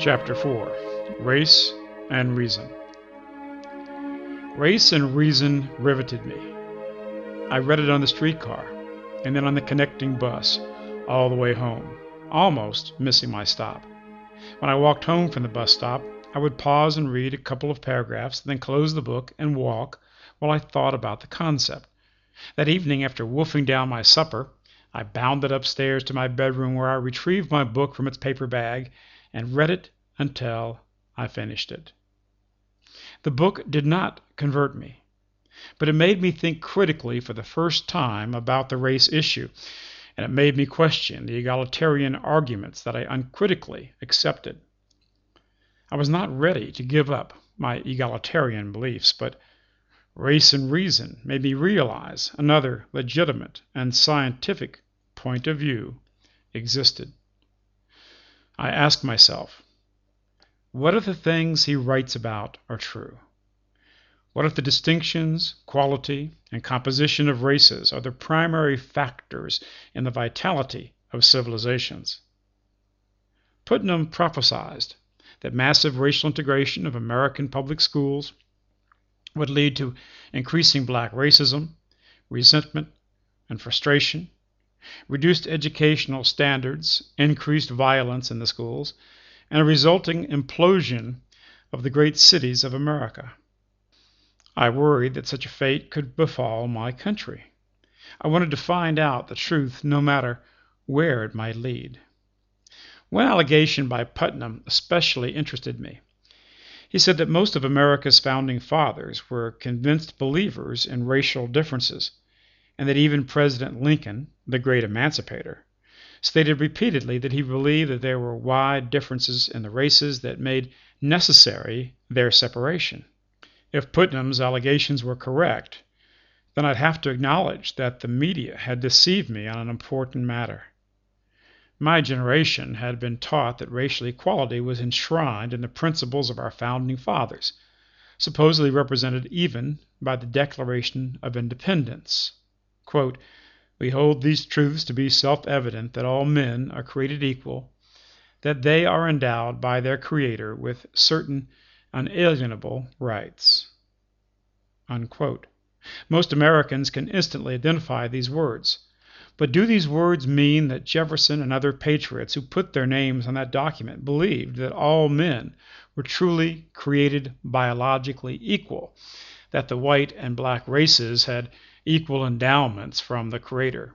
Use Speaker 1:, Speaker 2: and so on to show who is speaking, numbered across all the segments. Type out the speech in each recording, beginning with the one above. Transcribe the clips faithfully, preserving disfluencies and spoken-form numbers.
Speaker 1: Chapter four. Race and Reason. Race and Reason riveted me. I read it on the streetcar, and then on the connecting bus, all the way home, almost missing my stop. When I walked home from the bus stop, I would pause and read a couple of paragraphs, then close the book and walk while I thought about the concept. That evening, after wolfing down my supper, I bounded upstairs to my bedroom where I retrieved my book from its paper bag and read it until I finished it. The book did not convert me, but it made me think critically for the first time about the race issue, and it made me question the egalitarian arguments that I uncritically accepted. I was not ready to give up my egalitarian beliefs, but Race and Reason made me realize another legitimate and scientific point of view existed. I asked myself, what if the things he writes about are true? What if the distinctions, quality, and composition of races are the primary factors in the vitality of civilizations? Putnam prophesied that massive racial integration of American public schools would lead to increasing black racism, resentment, and frustration, reduced educational standards, increased violence in the schools, and a resulting implosion of the great cities of America. I worried that such a fate could befall my country. I wanted to find out the truth no matter where it might lead. One allegation by Putnam especially interested me. He said that most of America's founding fathers were convinced believers in racial differences, and that even President Lincoln, the great emancipator, stated repeatedly that he believed that there were wide differences in the races that made necessary their separation. If Putnam's allegations were correct, then I'd have to acknowledge that the media had deceived me on an important matter. My generation had been taught that racial equality was enshrined in the principles of our founding fathers, supposedly represented even by the Declaration of Independence. Quote, "We hold these truths to be self-evident that all men are created equal, that they are endowed by their Creator with certain unalienable rights." Unquote. Most Americans can instantly identify these words. But do these words mean that Jefferson and other patriots who put their names on that document believed that all men were truly created biologically equal, that the white and black races had equal endowments from the Creator?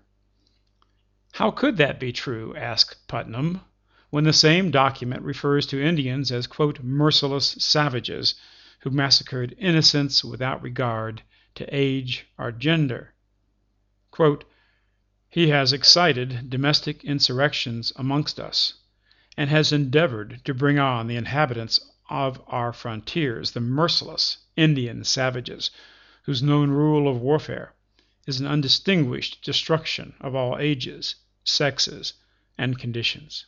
Speaker 1: How could that be true, asked Putnam, when the same document refers to Indians as, quote, merciless savages who massacred innocents without regard to age or gender? Quote, "He has excited domestic insurrections amongst us, and has endeavored to bring on the inhabitants of our frontiers, the merciless Indian savages, whose known rule of warfare is an undistinguished destruction of all ages, sexes, and conditions."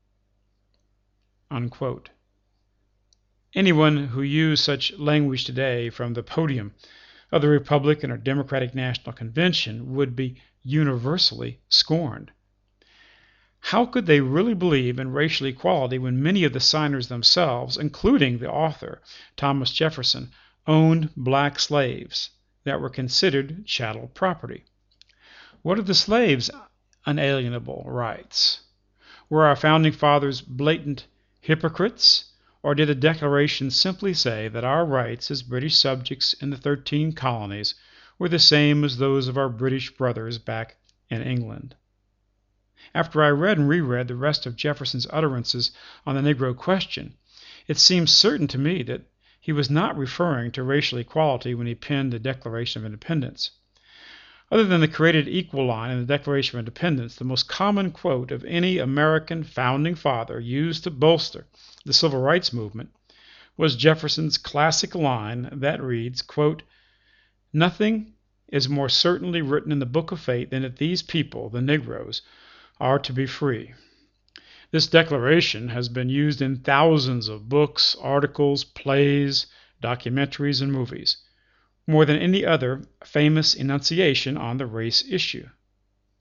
Speaker 1: Unquote. Anyone who used such language today from the podium of the Republican or Democratic National Convention would be universally scorned. How could they really believe in racial equality when many of the signers themselves, including the author, Thomas Jefferson, owned black slaves that were considered chattel property? What are the slaves' unalienable rights? Were our founding fathers blatant hypocrites, or did the Declaration simply say that our rights as British subjects in the thirteen colonies were the same as those of our British brothers back in England? After I read and reread the rest of Jefferson's utterances on the Negro question, it seems certain to me that he was not referring to racial equality when he penned the Declaration of Independence. Other than the created equal line in the Declaration of Independence, the most common quote of any American founding father used to bolster the civil rights movement was Jefferson's classic line that reads, quote, "Nothing is more certainly written in the book of fate than that these people, the Negroes, are to be free." This declaration has been used in thousands of books, articles, plays, documentaries, and movies, more than any other famous enunciation on the race issue.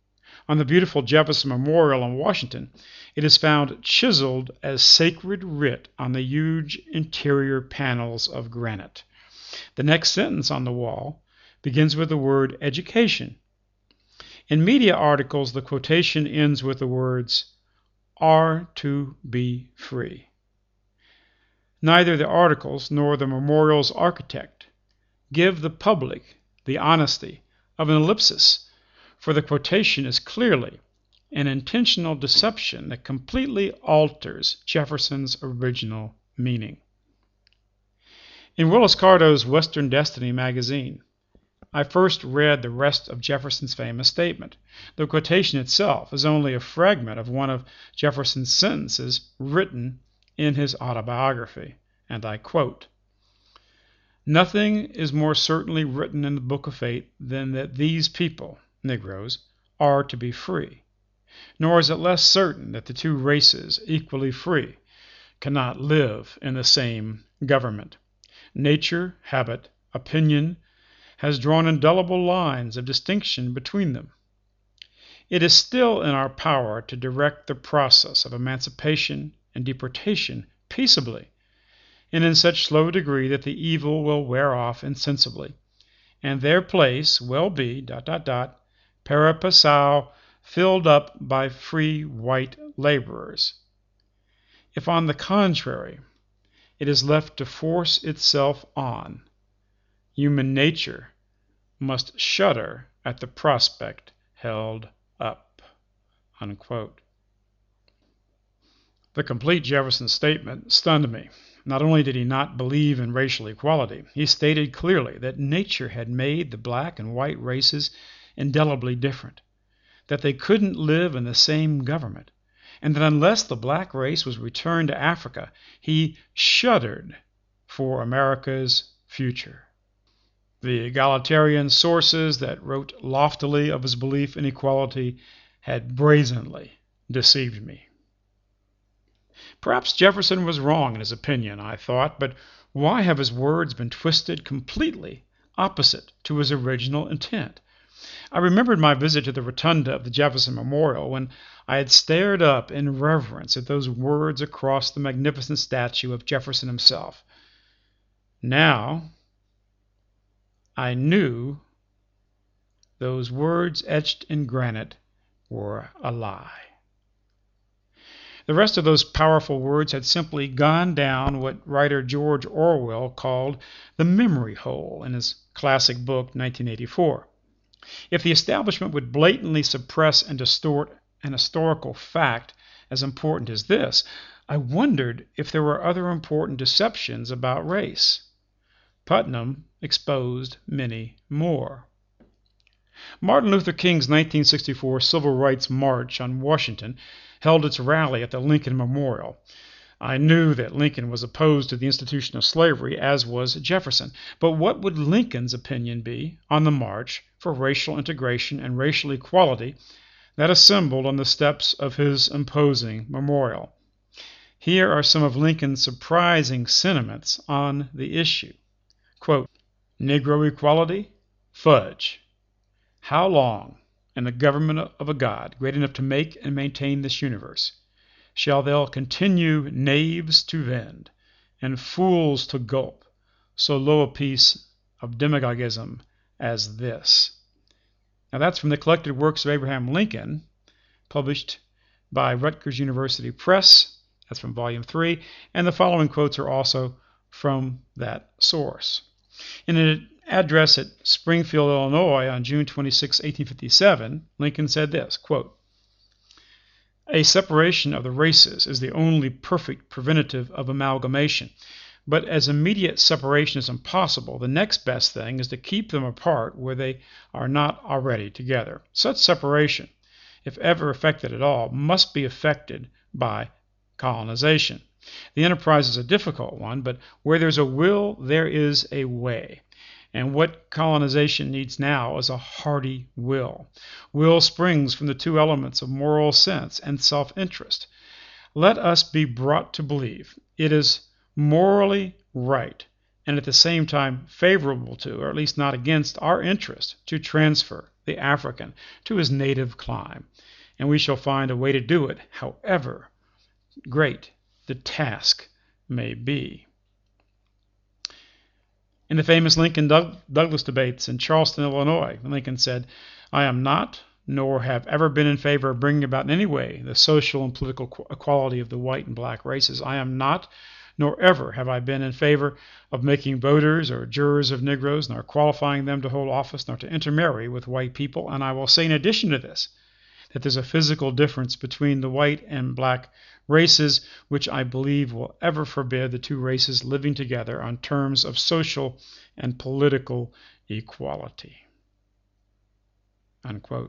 Speaker 1: On the beautiful Jefferson Memorial in Washington, it is found chiseled as sacred writ on the huge interior panels of granite. The next sentence on the wall begins with the word education. In media articles, the quotation ends with the words, "are to be free." Neither the articles nor the memorial's architect give the public the honesty of an ellipsis, for the quotation is clearly an intentional deception that completely alters Jefferson's original meaning. In Willis Cardo's Western Destiny magazine, I first read the rest of Jefferson's famous statement. The quotation itself is only a fragment of one of Jefferson's sentences written in his autobiography, and I quote, "Nothing is more certainly written in the Book of Fate than that these people, Negroes, are to be free. Nor is it less certain that the two races, equally free, cannot live in the same government. Nature, habit, opinion, has drawn indelible lines of distinction between them. It is still in our power to direct the process of emancipation and deportation peaceably, and in such slow degree that the evil will wear off insensibly, and their place will be, dot, dot, dot, pari passu, filled up by free white laborers. If, on the contrary, it is left to force itself on, human nature must shudder at the prospect held up." Unquote. The complete Jefferson statement stunned me. Not only did he not believe in racial equality, he stated clearly that nature had made the black and white races indelibly different, that they couldn't live in the same government, and that unless the black race was returned to Africa, he shuddered for America's future. The egalitarian sources that wrote loftily of his belief in equality had brazenly deceived me. Perhaps Jefferson was wrong in his opinion, I thought, but why have his words been twisted completely opposite to his original intent? I remembered my visit to the rotunda of the Jefferson Memorial when I had stared up in reverence at those words across the magnificent statue of Jefferson himself. Now I knew those words etched in granite were a lie. The rest of those powerful words had simply gone down what writer George Orwell called the memory hole in his classic book, nineteen eighty-four. If the establishment would blatantly suppress and distort an historical fact as important as this, I wondered if there were other important deceptions about race. Putnam exposed many more. Martin Luther King's nineteen sixty-four Civil Rights March on Washington held its rally at the Lincoln Memorial. I knew that Lincoln was opposed to the institution of slavery, as was Jefferson. But what would Lincoln's opinion be on the march for racial integration and racial equality that assembled on the steps of his imposing memorial? Here are some of Lincoln's surprising sentiments on the issue. Quote, "Negro equality? Fudge! How long, in the government of a God great enough to make and maintain this universe, shall they continue knaves to vend, and fools to gulp, so low a piece of demagogism as this?" Now that's from the Collected Works of Abraham Lincoln, published by Rutgers University Press. That's from Volume three, and the following quotes are also from that source. In an address at Springfield, Illinois on June twenty-sixth, eighteen fifty-seven, Lincoln said this, quote, "A separation of the races is the only perfect preventative of amalgamation, but as immediate separation is impossible, the next best thing is to keep them apart where they are not already together. Such separation, if ever effected at all, must be effected by colonization. The enterprise is a difficult one, but where there's a will, there is a way. And what colonization needs now is a hearty will. Will springs from the two elements of moral sense and self-interest. Let us be brought to believe it is morally right and at the same time favorable to, or at least not against, our interest to transfer the African to his native clime, and we shall find a way to do it, however great the task may be. In the famous Lincoln-Douglas debates in Charleston, Illinois, Lincoln said, "I am not, nor have ever been in favor of bringing about in any way the social and political equality of the white and black races. I am not, nor ever have I been in favor of making voters or jurors of Negroes, nor qualifying them to hold office, nor to intermarry with white people. And I will say in addition to this, that there's a physical difference between the white and black races, which I believe will ever forbid the two races living together on terms of social and political equality." Unquote.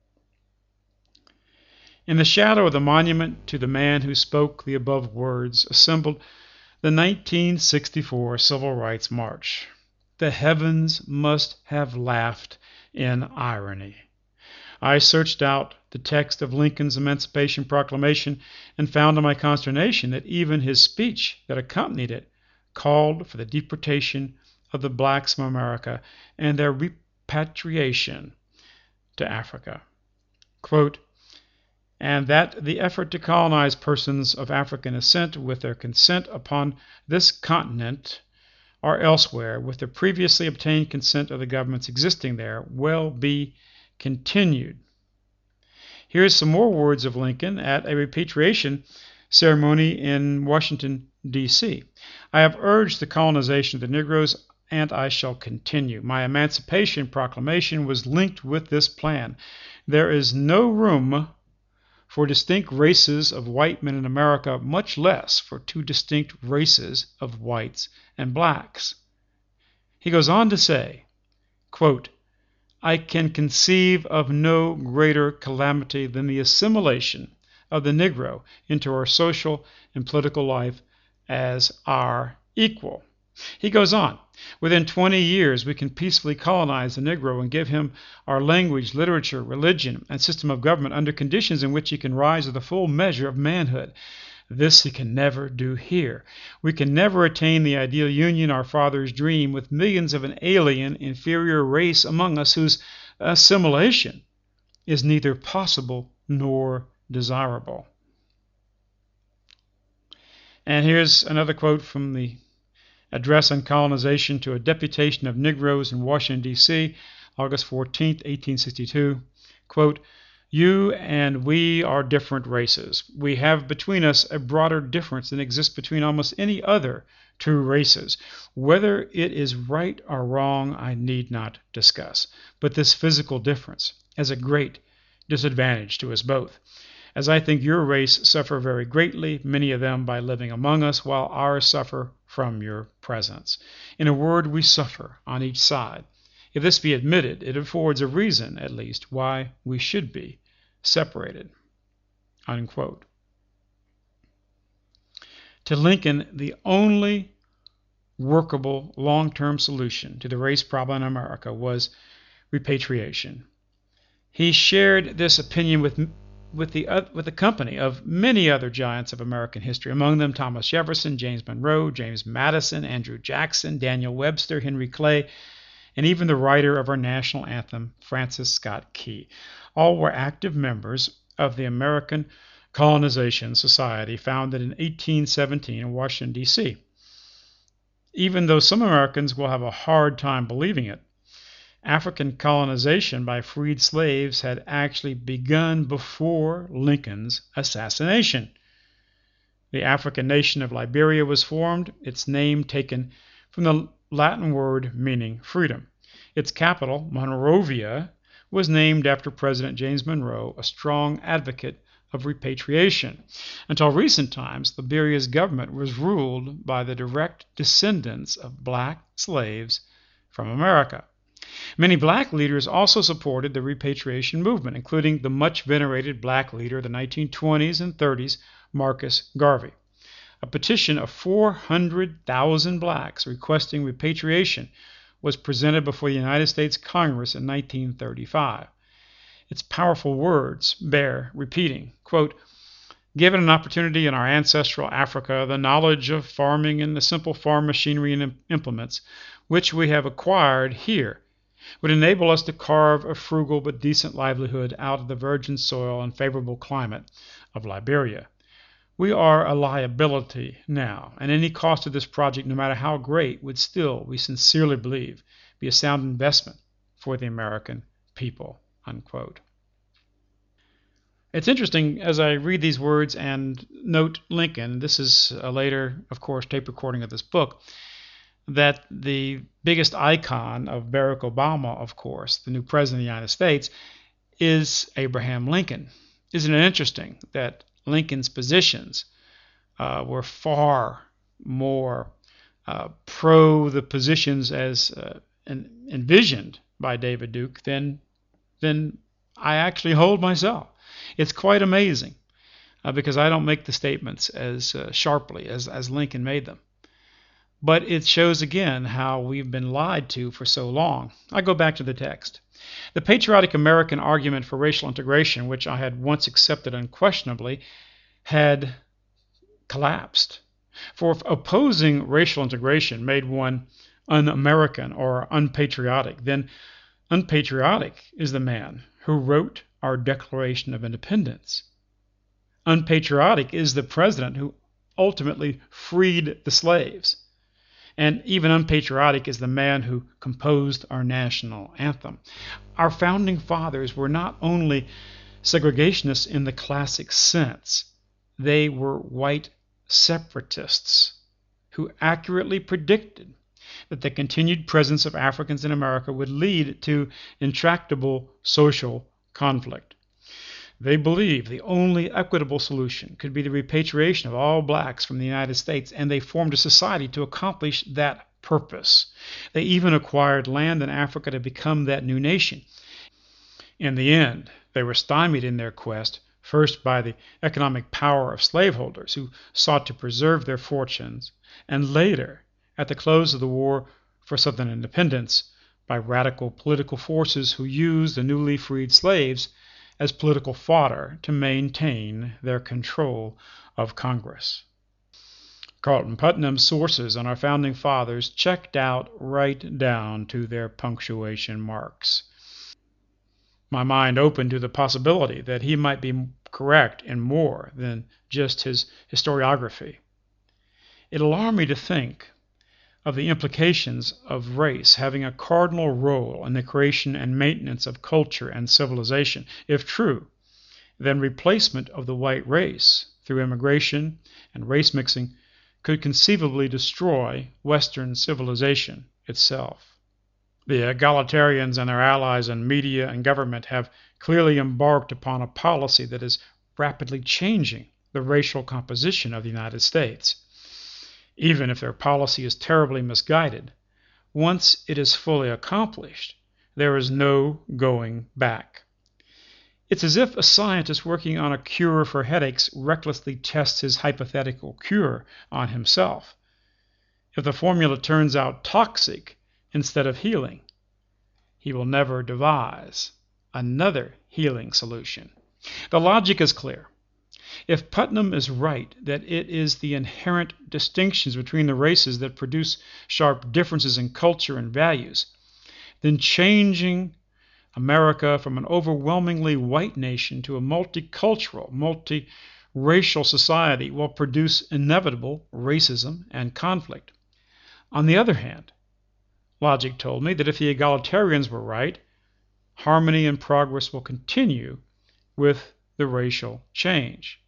Speaker 1: In the shadow of the monument to the man who spoke the above words assembled the nineteen sixty-four Civil Rights March. The heavens must have laughed in irony. I searched out the text of Lincoln's Emancipation Proclamation and found to my consternation that even his speech that accompanied it called for the deportation of the blacks from America and their repatriation to Africa. Quote, "And that the effort to colonize persons of African descent with their consent upon this continent or elsewhere with the previously obtained consent of the governments existing there will be continued." Here's some more words of Lincoln at a repatriation ceremony in Washington, D C "I have urged the colonization of the Negroes, and I shall continue. My Emancipation Proclamation was linked with this plan. There is no room for distinct races of white men in America, much less for two distinct races of whites and blacks." He goes on to say, quote, "I can conceive of no greater calamity than the assimilation of the Negro into our social and political life as our equal." He goes on, "Within twenty years we can peacefully colonize the Negro and give him our language, literature, religion, and system of government under conditions in which he can rise to the full measure of manhood. This he can never do here. We can never attain the ideal union our fathers dream with millions of an alien, inferior race among us whose assimilation is neither possible nor desirable." And here's another quote from the Address on Colonization to a Deputation of Negroes in Washington, D C, August fourteenth, eighteen sixty-two. Quote, "You and we are different races. We have between us a broader difference than exists between almost any other two races. Whether it is right or wrong, I need not discuss. But this physical difference is a great disadvantage to us both, as I think your race suffer very greatly, many of them by living among us, while ours suffer from your presence. In a word, we suffer on each side. If this be admitted, it affords a reason, at least, why we should be separated." Unquote. To Lincoln, the only workable long-term solution to the race problem in America was repatriation. He shared this opinion with with the uh, with the company of many other giants of American history, among them Thomas Jefferson, James Monroe, James Madison, Andrew Jackson, Daniel Webster, Henry Clay, and even the writer of our national anthem, Francis Scott Key. All were active members of the American Colonization Society, founded in eighteen seventeen in Washington, D C Even though some Americans will have a hard time believing it, African colonization by freed slaves had actually begun before Lincoln's assassination. The African nation of Liberia was formed, its name taken from the Latin word meaning freedom. Its capital, Monrovia, was named after President James Monroe, a strong advocate of repatriation. Until recent times, Liberia's government was ruled by the direct descendants of black slaves from America. Many black leaders also supported the repatriation movement, including the much venerated black leader of the nineteen twenties and thirties, Marcus Garvey. A petition of four hundred thousand blacks requesting repatriation was presented before the United States Congress in nineteen thirty-five. Its powerful words bear repeating. Quote, "Given an opportunity in our ancestral Africa, the knowledge of farming and the simple farm machinery and implements which we have acquired here would enable us to carve a frugal but decent livelihood out of the virgin soil and favorable climate of Liberia. We are a liability now, and any cost of this project, no matter how great, would still, we sincerely believe, be a sound investment for the American people." Unquote. It's interesting as I read these words and note Lincoln, this is a later, of course, tape recording of this book, that the biggest icon of Barack Obama, of course, the new president of the United States, is Abraham Lincoln. Isn't it interesting that Lincoln's positions uh, were far more uh, pro the positions as uh, en envisioned by David Duke than, than I actually hold myself? It's quite amazing uh, because I don't make the statements as uh, sharply as, as Lincoln made them. But it shows again how we've been lied to for so long. I go back to the text. The patriotic American argument for racial integration, which I had once accepted unquestionably, had collapsed. For opposing racial integration made one un-American or unpatriotic. Then unpatriotic is the man who wrote our Declaration of Independence. Unpatriotic is the president who ultimately freed the slaves. And even unpatriotic is the man who composed our national anthem. Our founding fathers were not only segregationists in the classic sense, they were white separatists who accurately predicted that the continued presence of Africans in America would lead to intractable social conflict. They believed the only equitable solution could be the repatriation of all blacks from the United States, and they formed a society to accomplish that purpose. They even acquired land in Africa to become that new nation. In the end, they were stymied in their quest, first by the economic power of slaveholders who sought to preserve their fortunes, and later, at the close of the War for Southern Independence, by radical political forces who used the newly freed slaves as political fodder to maintain their control of Congress. Carlton Putnam's sources on our founding fathers checked out right down to their punctuation marks. My mind opened to the possibility that he might be correct in more than just his historiography. It alarmed me to think of the implications of race having a cardinal role in the creation and maintenance of culture and civilization. If true, then replacement of the white race through immigration and race mixing could conceivably destroy Western civilization itself. The egalitarians and their allies in media and government have clearly embarked upon a policy that is rapidly changing the racial composition of the United States. Even if their policy is terribly misguided, once it is fully accomplished, there is no going back. It's as if a scientist working on a cure for headaches recklessly tests his hypothetical cure on himself. If the formula turns out toxic instead of healing, he will never devise another healing solution. The logic is clear. If Putnam is right that it is the inherent distinctions between the races that produce sharp differences in culture and values, then changing America from an overwhelmingly white nation to a multicultural, multiracial society will produce inevitable racism and conflict. On the other hand, logic told me that if the egalitarians were right, harmony and progress will continue with the racial change.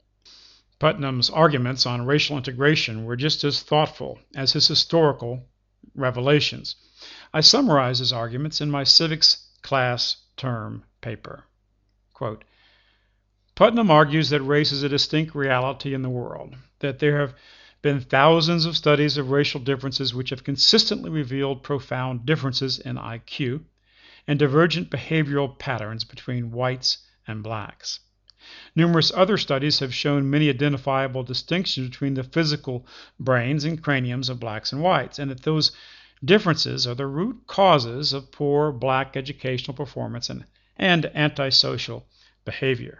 Speaker 1: Putnam's arguments on racial integration were just as thoughtful as his historical revelations. I summarize his arguments in my civics class term paper. Quote, Putnam argues that race is a distinct reality in the world, that there have been thousands of studies of racial differences which have consistently revealed profound differences in I Q and divergent behavioral patterns between whites and blacks. Numerous other studies have shown many identifiable distinctions between the physical brains and craniums of blacks and whites, and that those differences are the root causes of poor black educational performance and, and antisocial behavior.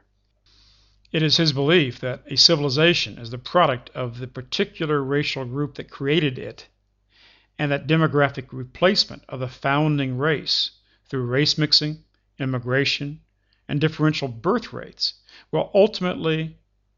Speaker 1: It is his belief that a civilization is the product of the particular racial group that created it, and that demographic replacement of the founding race through race mixing, immigration, and differential birth rates will ultimately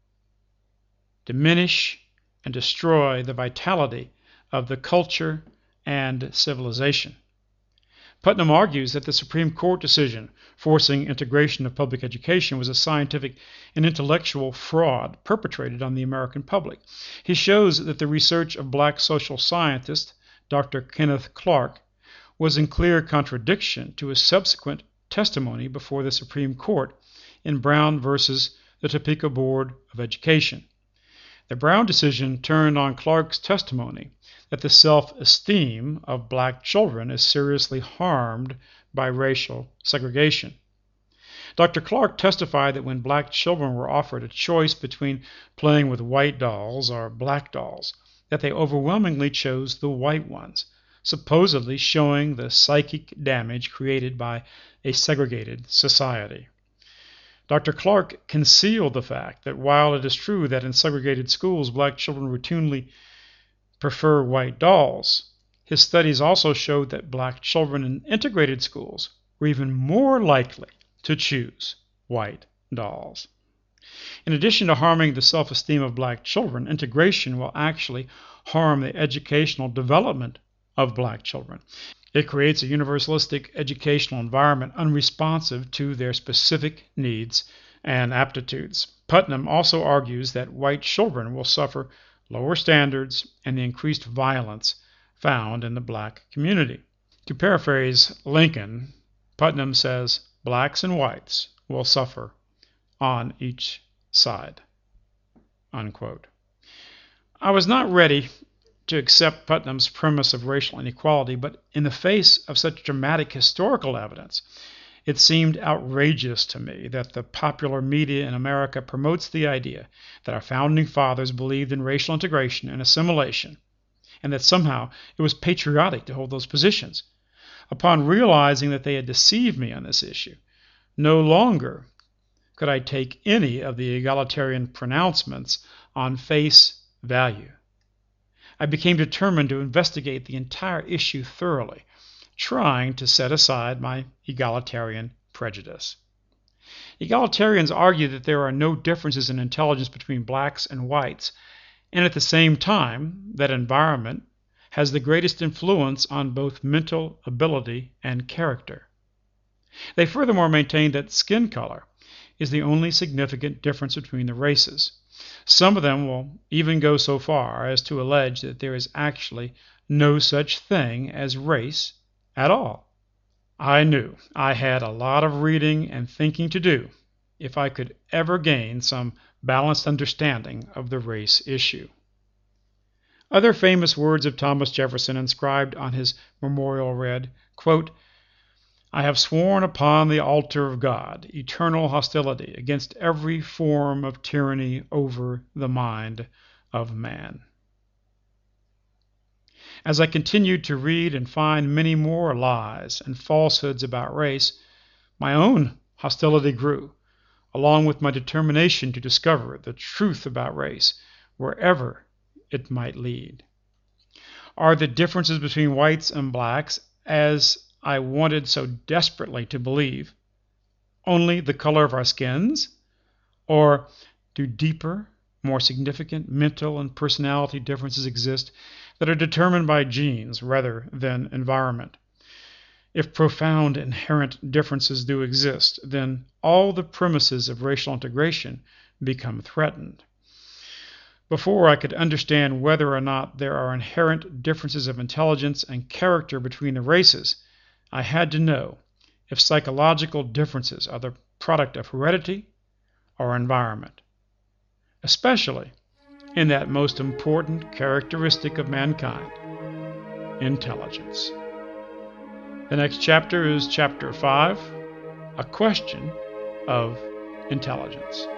Speaker 1: diminish and destroy the vitality of the culture and civilization. Putnam argues that the Supreme Court decision forcing integration of public education was a scientific and intellectual fraud perpetrated on the American public. He shows that the research of black social scientist Doctor Kenneth Clark was in clear contradiction to his subsequent testimony before the Supreme Court in Brown versus the Topeka Board of Education. The Brown decision turned on Clark's testimony that the self-esteem of black children is seriously harmed by racial segregation. Doctor Clark testified that when black children were offered a choice between playing with white dolls or black dolls, that they overwhelmingly chose the white ones, supposedly showing the psychic damage created by a segregated society. Doctor Clark concealed the fact that while it is true that in segregated schools black children routinely prefer white dolls, his studies also showed that black children in integrated schools were even more likely to choose white dolls. In addition to harming the self-esteem of black children, integration will actually harm the educational development of black children. It creates a universalistic educational environment unresponsive to their specific needs and aptitudes. Putnam also argues that white children will suffer lower standards and the increased violence found in the black community. To paraphrase Lincoln, Putnam says, blacks and whites will suffer on each side. Unquote. I was not ready to accept Putnam's premise of racial inequality, but in the face of such dramatic historical evidence, it seemed outrageous to me that the popular media in America promotes the idea that our founding fathers believed in racial integration and assimilation, and that somehow it was patriotic to hold those positions. Upon realizing that they had deceived me on this issue, no longer could I take any of the egalitarian pronouncements on face value. I became determined to investigate the entire issue thoroughly, trying to set aside my egalitarian prejudice. Egalitarians argue that there are no differences in intelligence between blacks and whites, and at the same time that environment has the greatest influence on both mental ability and character. They furthermore maintain that skin color is the only significant difference between the races. Some of them will even go so far as to allege that there is actually no such thing as race at all. I knew I had a lot of reading and thinking to do if I could ever gain some balanced understanding of the race issue. Other famous words of Thomas Jefferson inscribed on his memorial read, quote, I have sworn upon the altar of God eternal hostility against every form of tyranny over the mind of man. As I continued to read and find many more lies and falsehoods about race, my own hostility grew, along with my determination to discover the truth about race wherever it might lead. Are the differences between whites and blacks, as I wanted so desperately to believe, only the color of our skins? Or do deeper, more significant mental and personality differences exist that are determined by genes rather than environment? If profound inherent differences do exist, then all the premises of racial integration become threatened. Before I could understand whether or not there are inherent differences of intelligence and character between the races, I had to know if psychological differences are the product of heredity or environment, especially in that most important characteristic of mankind, intelligence. The next chapter is chapter five, A Question of Intelligence.